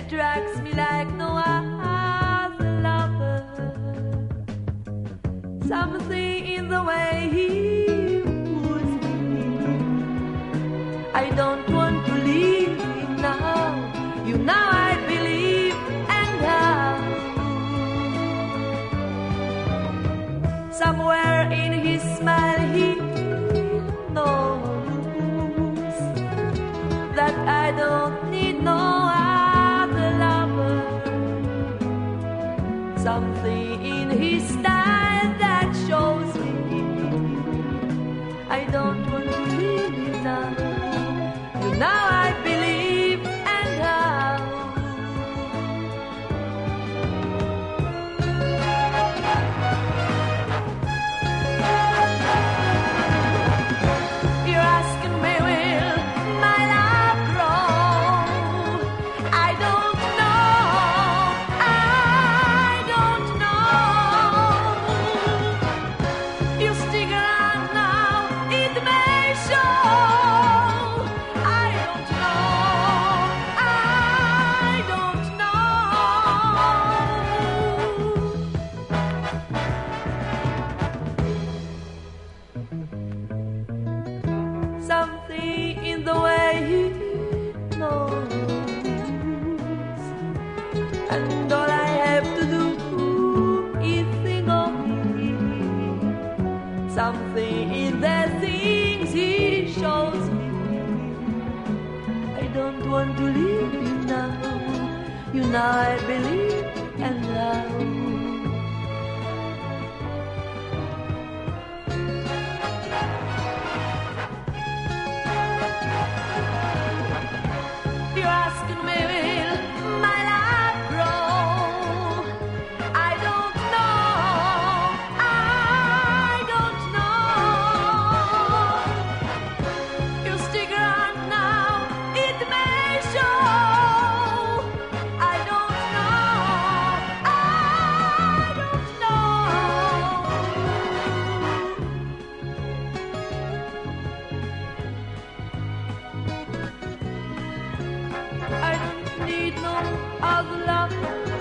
attracts me like no other lover. Something in the way he woos me. I don't want to leave him now. You know I believe and how. Somewhere in his smile he knows that I don't need no other lover. Something in his style that shows me I don't want to leave him now. You know I believe and how. You're asking me, will my love grow? I don't know. I don't know. You stick around now, it may show. I don't know. I don't know. Something in the way he knows, and all I have to do is think of him. Something in the things he shows me. I don't want to leave him now. You know I believe and love. You're asking me, will my love grow? I don't know. I don't know. You stick around now, it may show. I don't know. I don't know. I don't need no other love.